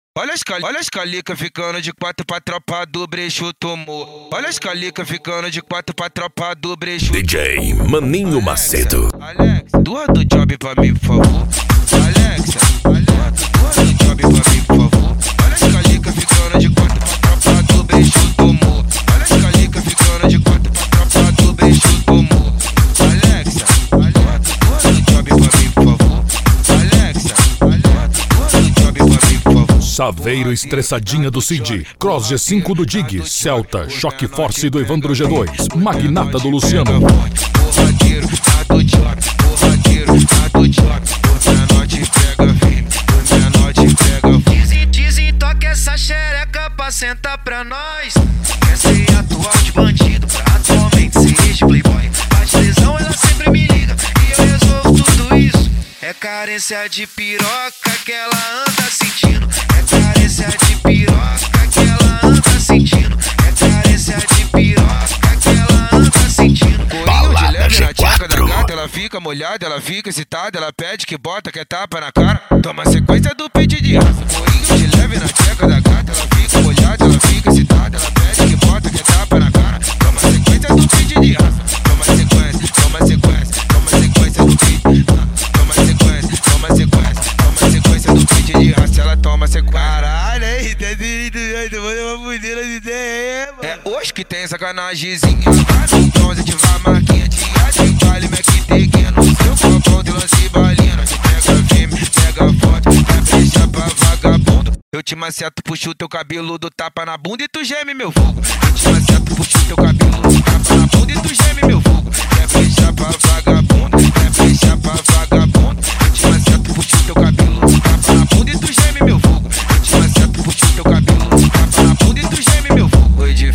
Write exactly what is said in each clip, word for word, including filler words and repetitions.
Olha as, cal... Olha as calica ficando de quatro pra tropa do brecho tomou. Olha as calica ficando de quatro pra tropa do brecho. D J Maninho Alexa, Macedo. Alexa, doa do job pra mim, por favor. Alexa, Alexa, doa do job pra mim, por favor. Olha as calica ficando de quatro pra tropa do brecho tomou. Olha as calica ficando de quatro pra tropa do brecho tomou. Alexa, Alexa, doa do job pra mim, por favor. Alexa, Alexa, doa do job pra mim, por favor. Saveiro Estressadinha do Cid, Cross G cinco do Dig, Celta, Choque Force do Evandro G dois, Magnata do Luciano. Porradeiro, tá do job, porradeiro, tá do job. Por menor te pega firme, por menor te pega firme. Dizem, dizem, toca essa xereca pra sentar pra nós. Quer ser atual de bandido, pra atualmente ser de playboy. Faz lesão, ela sempre me liga e eu resolvo tudo isso. É carência de piroca que ela anda sentindo. É carência de piroca que ela anda sentindo. É carência de piroca que ela anda sentindo. Corinho de leve na tcheca da gata, ela fica molhada, ela fica excitada, ela pede que bota, quer tapa na cara. Toma sequência do pit de raça. Corinho de leve na tcheca da gata, ela fica molhada, ela fica excitada, ela pede que bota, quer tapa na cara. Toma sequência do pit de raça. Toma sequência, toma sequência, toma sequência do pit. Toma sequência, toma sequência, toma sequência do pit de raça, ela toma sequência. Caralho, aí, tá doido, vou levar fudeira de ideia, mano. É hoje que tem sacanagemzinha. Vai no bronze, te vai marquinha, tia, tem baile, Mac teguinha. No seu copão de lance balina. Te pega firme, pega foto, quer deixar pra vagabundo. Eu te maceto, puxo teu cabelo do tapa na bunda e tu geme, meu fogo. Eu te maceto, puxo teu cabelo do tapa na bunda e tu geme, meu fogo. Quer deixar pra vagabundo, quer deixar pra vagabundo. Eu te maceto, puxo teu cabelo do tapa na bunda e tu geme, meu fogo. Eu te maceto, puxo teu cabelo do tapa na bunda e tu geme, meu fogo.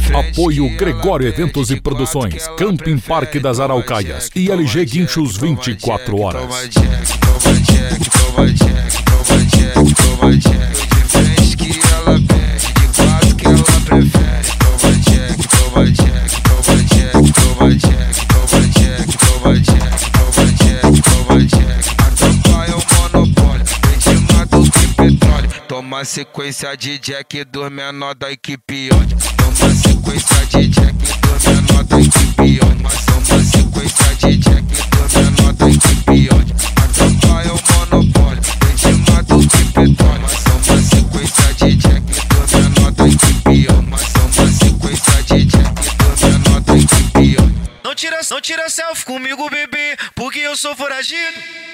Apoio Gregório Eventos e Produções, Camping Parque das Araucáias e L G Guinchos vinte e quatro horas. Toma check, toma check, toma check, toma check, toma check. De frente que ela pede, de quatro que ela prefere. Toma check, toma check, toma check, toma check, toma check, toma check, toma check, toma check. A tampa é um monopólio, vem te mata o que petróleo. Toma sequência de Jack do menor da equipe ódio. Toma sequência de Jack do menor da equipe ódio. Mas toma sequência de Jack do menor da equipe ódio. A tampa é um monopólio, vem te mata o que petróleo. Mas toma sequência de Jack do menor da equipe ódio. Mas toma sequência de Jack do menor da equipe ódio. Não tira, não tira selfie comigo, bebê, porque eu sou foragido.